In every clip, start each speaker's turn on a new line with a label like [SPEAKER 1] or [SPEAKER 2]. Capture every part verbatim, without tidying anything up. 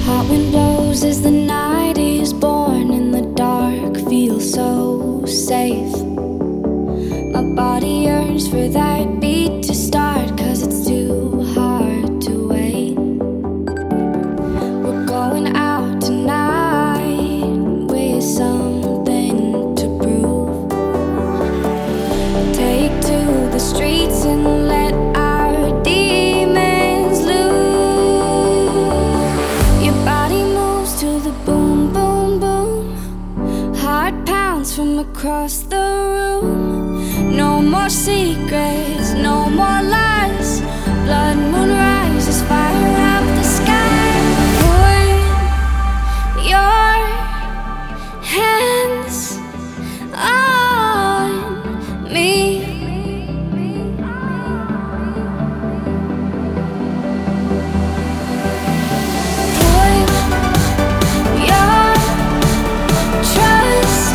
[SPEAKER 1] Hot wind blows as the night is born, and the dark feels so safe. My body yearns for that beat to start, 'cause it's too hard to wait. We're going out tonight with something to prove. Take to the streets and let our demons loose. Your body moves to the boom, boom, boom. Heart pounds from across the room. No more secrets, no more lies. Blood moon rises, fire up the sky. Put your hands on me. Put your trust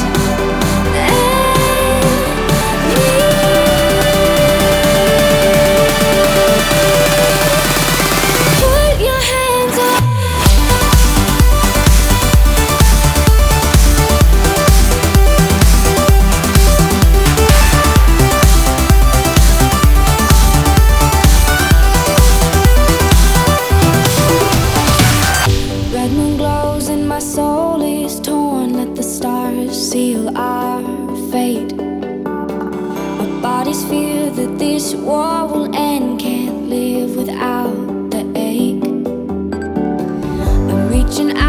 [SPEAKER 1] seal our fate. Our bodies fear that this war will end, can't live without the ache. I'm reaching out.